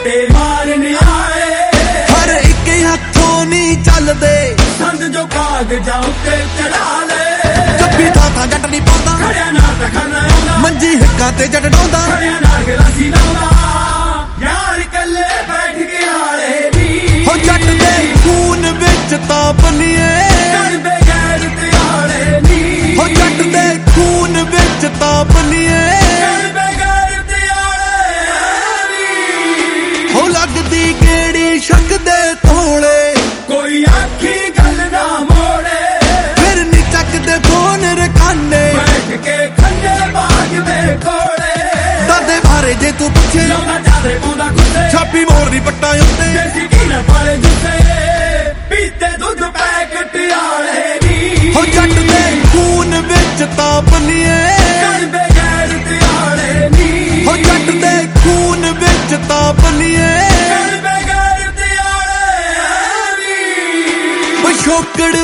ਵੱਡੇ ਮਾਰਨੇ ਆਏ ਹਰ ਇੱਕ ਹੱਥੋਂ ਨਹੀਂ ਚੱਲਦੇ ਸੰਦ ਜੋ ਕਾਗਜ਼ਾਂ ਉੱਤੇ ਚੜਾ ਲੈ ਜੱਫੀ ਥਾਂ ਜੱਟ ਨਹੀਂ ਪਾਉਂਦਾ ਖੜਿਆ ਨਾਲ ਤਖਣ ਆਉਂਦਾ ਮੰਜੀ ਹਿੱਕਾਂ ਤੇ ਜੱਟ ਡਾਉਂਦਾ ਖੜਿਆ ਨਾਲ ਗਲਾਸੀ ਲਾਉਂਦਾ ਯਾਰ ਇਕੱਲੇ ਬੈਠ ਕੇ ਹਾਲੇ ਨੀ ਹੋ ਜੱਟ ਦੇ ਖੂਨ ਵਿੱਚ ਤਾਂ ਬਨੀਏ ਕਰ ਬਗੈਰ ਤੇ ਹਾਲੇ ਨੀ ਹੋ ਜੱਟ ਦੇ ਖੂਨ ਵਿੱਚ ਤਾਂ ਬਨੀਏ ਕਰ ਬਗੈਰ ਤੇ ਹਾਲੇ ਨੀ ਹੋ ਲੱਗਦੀ ਕਿਹੜੀ ਸ਼ੱਕ ਦੇ ਥੋੜੇ ਕੋਈ ਆਖੀ ਗੱਲ ਨਾ ਮੋੜੇ ਫਿਰ ਨੀ ਚੱਕਦੇ ਫੋਨ ਰਕਾਨੇ ਬੈਠ ਕੇ ਖੰਡੇ ਬਾਗ ਦੇ ਕੋਲੇ ਦਾਦੇ ਬਾਰੇ ਜੇ ਤੂੰ ਪੁੱਛੇ ਲਾਉਂਦਾ ਜਾਦੇ ਪਾਉਂਦਾ ਗੁੱਸੇ ਛਾਪੀ ਮੋਰਦੀ ਪੱਟਾਂ ਉੱਤੇ ਦੇਸੀ ਕੀ ਨਾ ਪਾਲੇ ਜੁੱਸੇ ਪੀਤੇ ਦੁੱਧ ਪੈਕਟ ਆਲੇ ਨੀ ਹੋ ਜੱਟ ਦੇ ਖੂਨ ਵਿੱਚ ਤਾਂ ਬਨੀਏ ਕਰ ਬਗੈਰ ਤੇ ਆਲੇ ਨੀ ਹੋ ਜੱਟ ਦੇ ਖੂਨ ਵਿੱਚ ਤਾਂ ਬਨੀਏ ਕਰ ਬਗੈਰ ਤੇ ਆਲੇ ਨੀ ਪਿਛੋਕੜ